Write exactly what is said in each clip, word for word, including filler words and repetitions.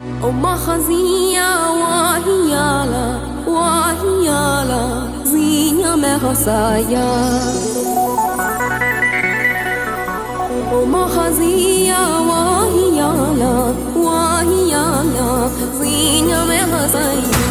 أما خزية وهيالا وهيالا زينة مغسايا أما خزية وهيالا وهيالا زينة مغسايا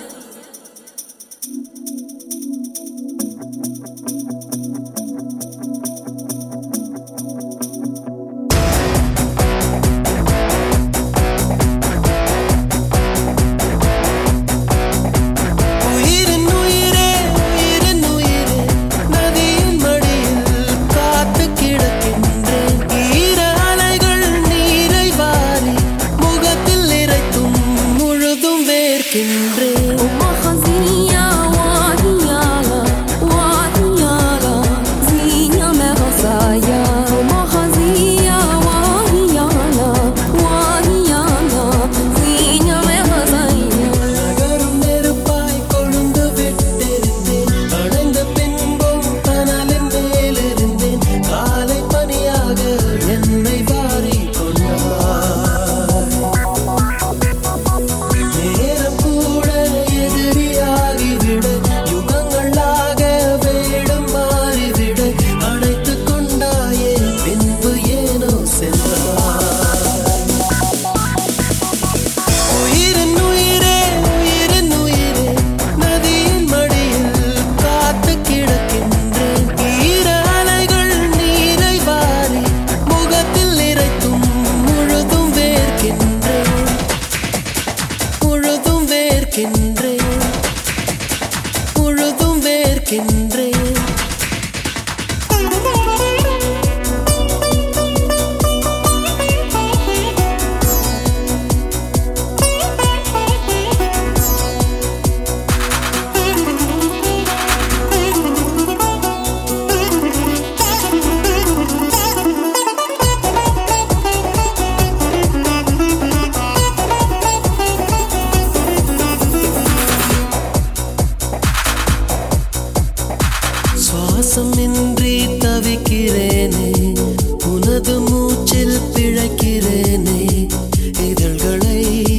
சுவாசமின்றி தவிக்கிறேனே உனது மூச்சில் பிழைக்கிறேனே இதழ்களை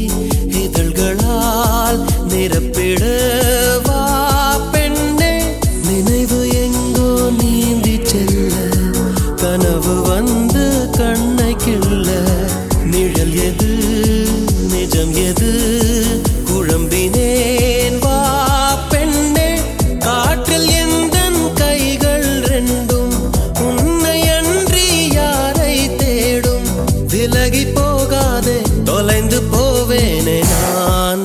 இதழ்களால் நிரப்பிட வா பெண்ணே நினைவு எங்கோ நீந்தி செல்ல கனவு வந்து கண்ணை கிள்ள நிழல் எது நிஜம் எது குழம்பினேன் வா பெண்ணே காற்றில் விலகி போகாதே தொலைந்து போவேனே நான்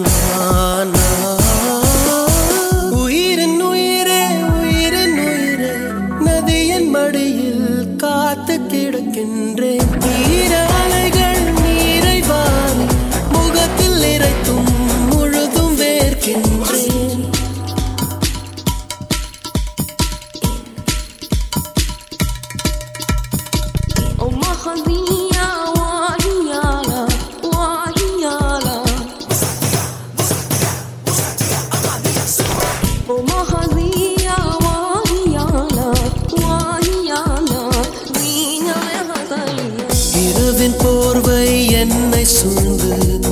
உயிரின் உயிரே உயிரின் உயிரே நதியின் மடியில் காத்து கிடக்கின்றேன் ஈர அலைகள் நீரை வாரி முகத்தில் இறைத்தும் முழுதும் வேர்க்கின்றேன் أما خزية وهيالا وهيالا أما خزية وهيالا وهيالا زينة مغسايا இரவின் போர்வை என்னை சூழ்ந்து